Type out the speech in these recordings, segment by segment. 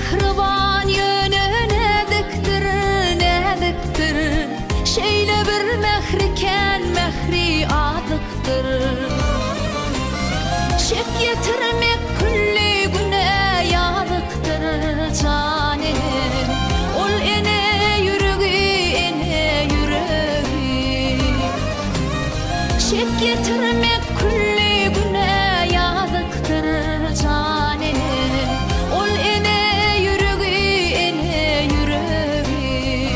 Mehriban yönü nediktir Şeyle bir mehriken mehri adıktır Şek getirmek külli güne yadıktır canim Ol ene yüreği ene yüreği Şek getirmek külli güne yadıktır canim Ol ene yüreği ene yüreği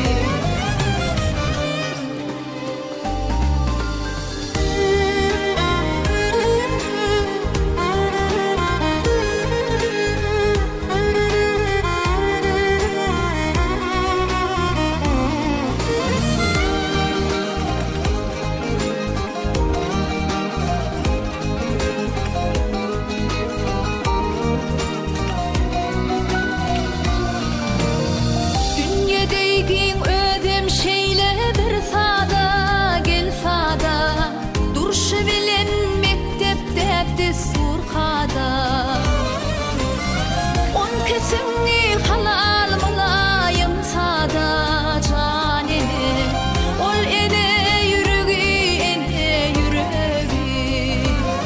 Ödem şeyle bir sada gel sada Duruşu bilen mektepte desurkada On kesini halal malayım sada canim Ol ene yüreği ene yüreği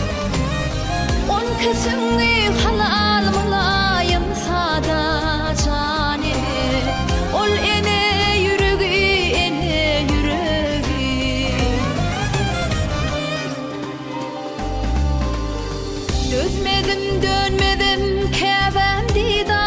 On kesini halal malayım sada canim Ol ene yüreği ene yüreği Dönmedim dönmedim kebem dida